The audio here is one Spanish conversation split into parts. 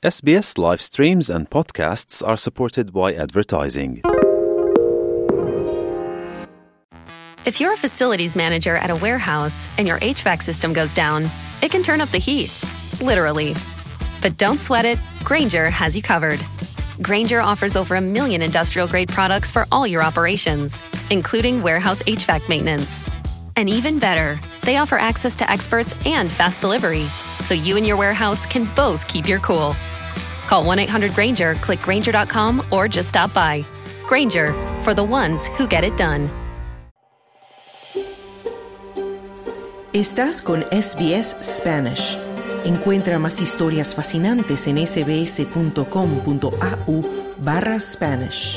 SBS live streams and podcasts are supported by advertising. If you're a facilities manager at a warehouse and your HVAC system goes down, it can turn up the heat, literally. But don't sweat it, Grainger has you covered. Grainger offers over 1 million industrial-grade products for all your operations, including warehouse HVAC maintenance. And even better, they offer access to experts and fast delivery, so you and your warehouse can both keep your cool. Call 1-800-GRAINGER, click Grainger.com, or just stop by. Grainger, for the ones who get it done. Estás con SBS Spanish. Encuentra más historias fascinantes en sbs.com.au/Spanish.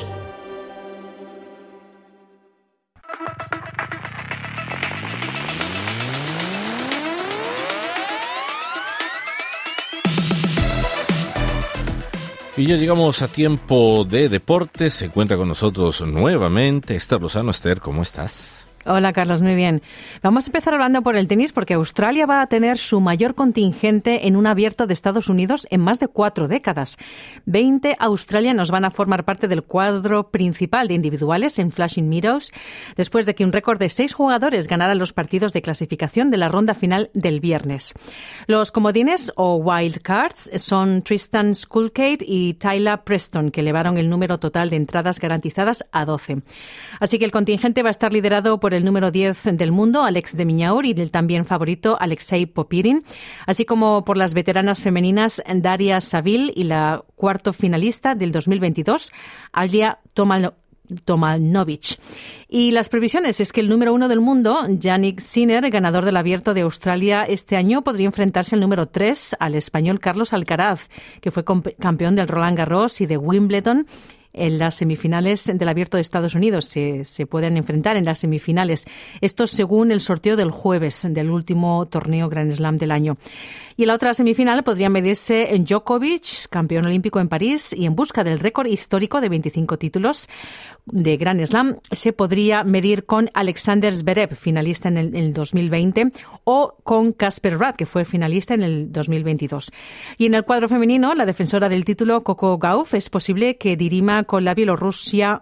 Y ya llegamos a tiempo de deportes. Se encuentra con nosotros nuevamente Esther Lozano. Esther, ¿cómo estás? Hola, Carlos, muy bien. Vamos a empezar hablando por el tenis porque Australia va a tener su mayor contingente en un abierto de Estados Unidos en más de 4 décadas. 20 australianos van a formar parte del cuadro principal de individuales en Flushing Meadows, después de que un récord de 6 jugadores ganaran los partidos de clasificación de la ronda final del viernes. Los comodines o wildcards son Tristan Skulcate y Tyler Preston, que elevaron el número total de entradas garantizadas a 12. Así que el contingente va a estar liderado por el número 10 del mundo, Alex de Minaur, y el también favorito Alexei Popirin, así como por las veteranas femeninas Daria Saville y la cuarto finalista del 2022, Alia Tomljanovic. Y las previsiones es que el número 1 del mundo, Jannik Sinner, ganador del Abierto de Australia este año, podría enfrentarse al número 3, al español Carlos Alcaraz, que fue campeón del Roland Garros y de Wimbledon. En las semifinales del Abierto de Estados Unidos se pueden enfrentar en las semifinales. Esto según el sorteo del jueves del último torneo Grand Slam del año. Y en la otra semifinal podría medirse en Djokovic, campeón olímpico en París, y en busca del récord histórico de 25 títulos de Grand Slam, se podría medir con Alexander Zverev, finalista en el 2020, o con Casper Ruud, que fue finalista en el 2022. Y en el cuadro femenino, la defensora del título, Coco Gauff, es posible que dirima con la bielorrusa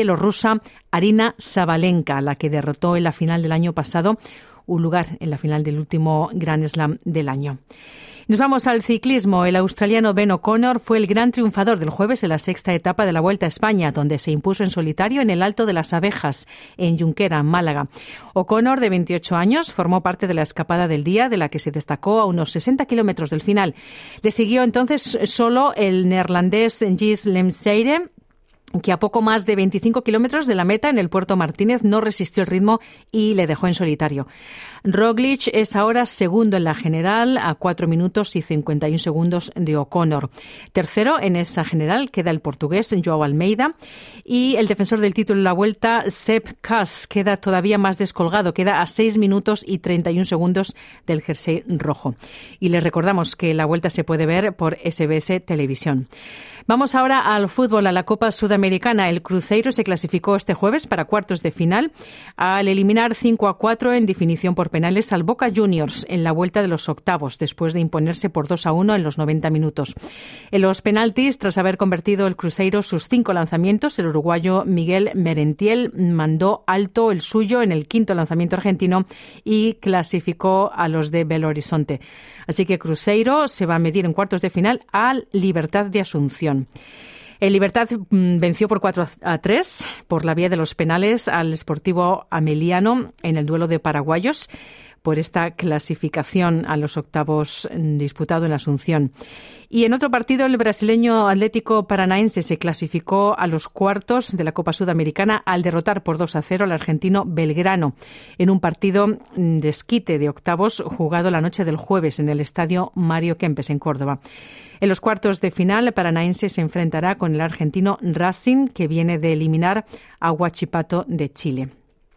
Arina Sabalenka, la que derrotó en la final del año pasado, un lugar en la final del último Grand Slam del año. Nos vamos al ciclismo. El australiano Ben O'Connor fue el gran triunfador del jueves en la 6ª etapa de la Vuelta a España, donde se impuso en solitario en el Alto de las Abejas, en Junquera, Málaga. O'Connor, de 28 años, formó parte de la escapada del día, de la que se destacó a unos 60 kilómetros del final. Le siguió entonces solo el neerlandés Gijs Leemseire, que a poco más de 25 kilómetros de la meta en el Puerto Martínez no resistió el ritmo y le dejó en solitario. Roglic es ahora segundo en la general a 4 minutos y 51 segundos de O'Connor. Tercero en esa general queda el portugués Joao Almeida y el defensor del título en la Vuelta, Sepp Kuss, queda todavía más descolgado, queda a 6 minutos y 31 segundos del jersey rojo. Y les recordamos que la Vuelta se puede ver por SBS Televisión. Vamos ahora al fútbol, a la Copa Sudamericana. El Cruzeiro se clasificó este jueves para cuartos de final al eliminar 5-4 en definición por penales al Boca Juniors en la vuelta de los octavos, después de imponerse por 2-1 en los 90 minutos. En los penaltis, tras haber convertido el Cruzeiro sus 5 lanzamientos, el uruguayo Miguel Merentiel mandó alto el suyo en el 5º lanzamiento argentino y clasificó a los de Belo Horizonte. Así que Cruzeiro se va a medir en cuartos de final al Libertad de Asunción. El Libertad venció por 4-3 por la vía de los penales al Sportivo Ameliano en el duelo de paraguayos por esta clasificación a los octavos disputado en Asunción. Y en otro partido, el brasileño Atlético Paranaense se clasificó a los cuartos de la Copa Sudamericana al derrotar por 2-0 al argentino Belgrano en un partido de desquite de octavos jugado la noche del jueves en el estadio Mario Kempes en Córdoba. En los cuartos de final, el Paranaense se enfrentará con el argentino Racing, que viene de eliminar a Huachipato de Chile.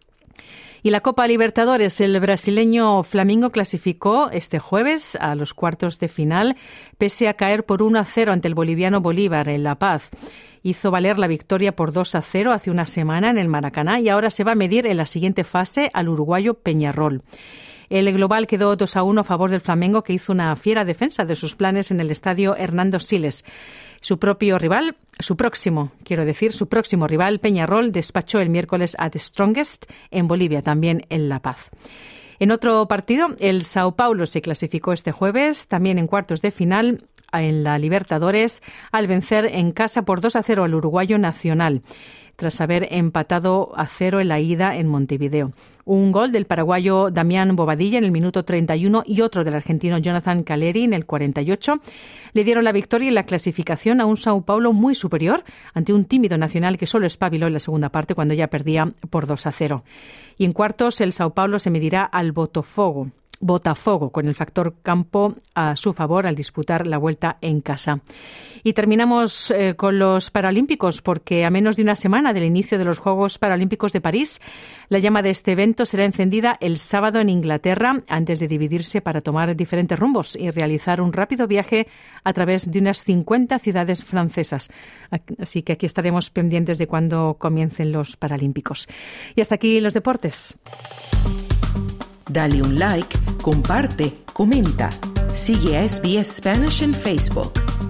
Y la Copa Libertadores, el brasileño Flamengo clasificó este jueves a los cuartos de final, pese a caer por 1-0 ante el boliviano Bolívar en La Paz. Hizo valer la victoria por 2-0 hace una semana en el Maracaná y ahora se va a medir en la siguiente fase al uruguayo Peñarol. El global quedó 2-1 a favor del Flamengo, que hizo una fiera defensa de sus planes en el estadio Hernando Siles. Su próximo rival, Peñarol, despachó el miércoles a The Strongest en Bolivia, también en La Paz. En otro partido, el Sao Paulo se clasificó este jueves, también en cuartos de final, en la Libertadores, al vencer en casa por 2-0 al uruguayo Nacional, tras haber empatado a 0 en la ida en Montevideo. Un gol del paraguayo Damián Bobadilla en el minuto 31 y otro del argentino Jonathan Caleri en el 48 le dieron la victoria y la clasificación a un Sao Paulo muy superior ante un tímido Nacional que solo espabiló en la segunda parte cuando ya perdía por 2-0. Y en cuartos el Sao Paulo se medirá al Botafogo, con el factor campo a su favor al disputar la vuelta en casa. Y terminamos con los Paralímpicos, porque a menos de una semana del inicio de los Juegos Paralímpicos de París, la llama de este evento será encendida el sábado en Inglaterra, antes de dividirse para tomar diferentes rumbos y realizar un rápido viaje a través de unas 50 ciudades francesas. Así que aquí estaremos pendientes de cuando comiencen los Paralímpicos. Y hasta aquí los deportes. Dale un like, comparte, comenta. Sigue a SBS Spanish en Facebook.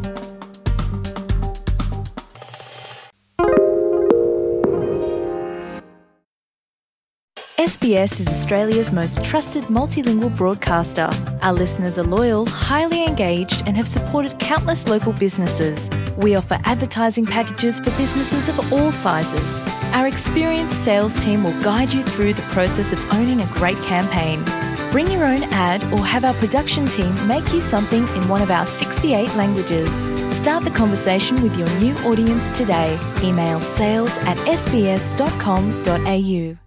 SBS is Australia's most trusted multilingual broadcaster. Our listeners are loyal, highly engaged, and have supported countless local businesses. We offer advertising packages for businesses of all sizes. Our experienced sales team will guide you through the process of owning a great campaign. Bring your own ad or have our production team make you something in one of our 68 languages. Start the conversation with your new audience today. Email sales@sbs.com.au.